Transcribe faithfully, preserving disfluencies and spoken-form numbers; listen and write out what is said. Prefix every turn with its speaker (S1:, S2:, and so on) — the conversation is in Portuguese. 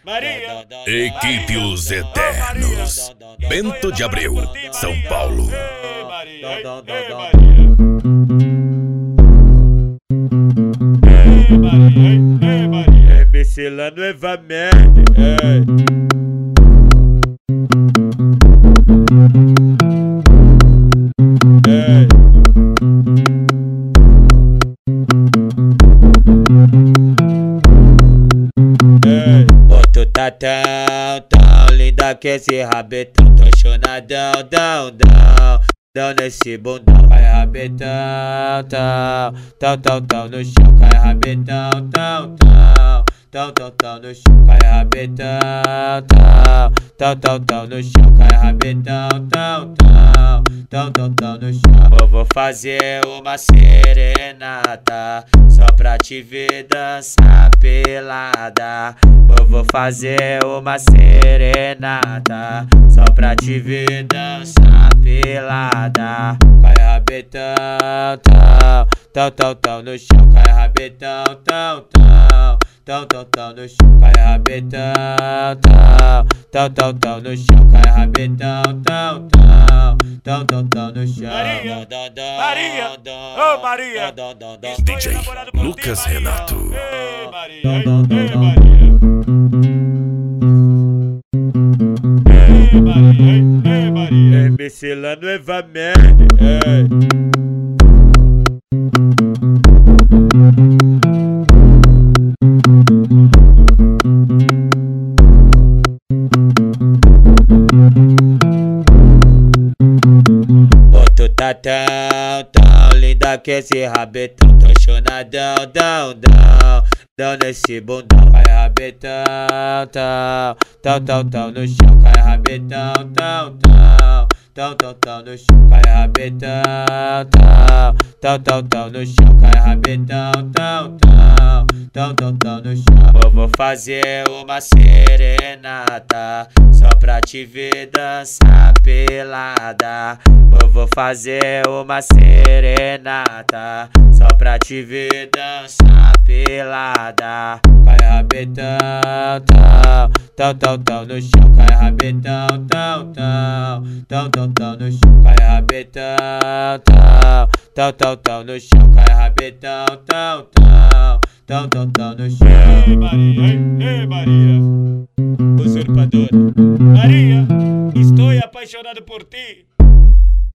S1: Maria.
S2: Equipe Os Eternos. Bento de Abreu, São Paulo.
S1: Ei, Maria. Ei, Maria. Ei, Maria.
S3: M C lá novamente. Ei. Ei. Ei. Ô, tu tá tão, tão linda que esse rabetão. Tô chonadão, dão, dão. Dão nesse bundão. Cai rabetão, tão, tão, tão, tão no chão. Cai rabetão, tão, tão. Tão, tão, tão no chão, cai rabetão, tão, tão, tão, tão no chão, cai rabetão, tão, tão, tão, tão, tão no chão. Eu vou fazer uma serenata só pra te ver dançar pelada. Eu vou fazer uma serenata só pra te ver dançar pelada. Cai rabetão, tão, tão, tão, tão no chão, cai rabetão, tão, tão. Tão, tão, tão no chão, cai rabetão, tão, tão, tão, tão no chão, cai rabetão, tão, tão, tão, tão, tão no chão.
S1: Maria, Maria, ô Maria,
S2: D J Lucas Renato.
S1: Ei, Maria, ei, Maria. Ei, Maria, ei, Maria.
S3: M C lá novamente. Ei. Tá tão, tão linda que esse rabetão. Tô chonadão, dão, dão. Dão nesse bundão. Cai rabetão, tão, tão, tão, tão no chão. Cai rabetão, tão, tão. Tão, tão, tão no chão. Cai rabetão, tão, tão, tão, tão no chão. Cai rabetão, tão, tão. Tão, tão, tão no chão. Eu vou fazer uma serenata só pra te ver dançar pelada. Eu vou fazer uma serenata só pra te ver dançar pelada. Cai rabetão, tão, tão, tão, tão no chão. Cai rabetão, tão, tão. Tão, tão, tão no chão. Cai rabetão, tão, tão, tão, tão no chão. Cai rabetão, tão, tão. Tão, tão, tão no chão.
S1: Ei, Maria, ei, Maria.
S3: Usurpadora.
S1: Maria, estou apaixonado por ti.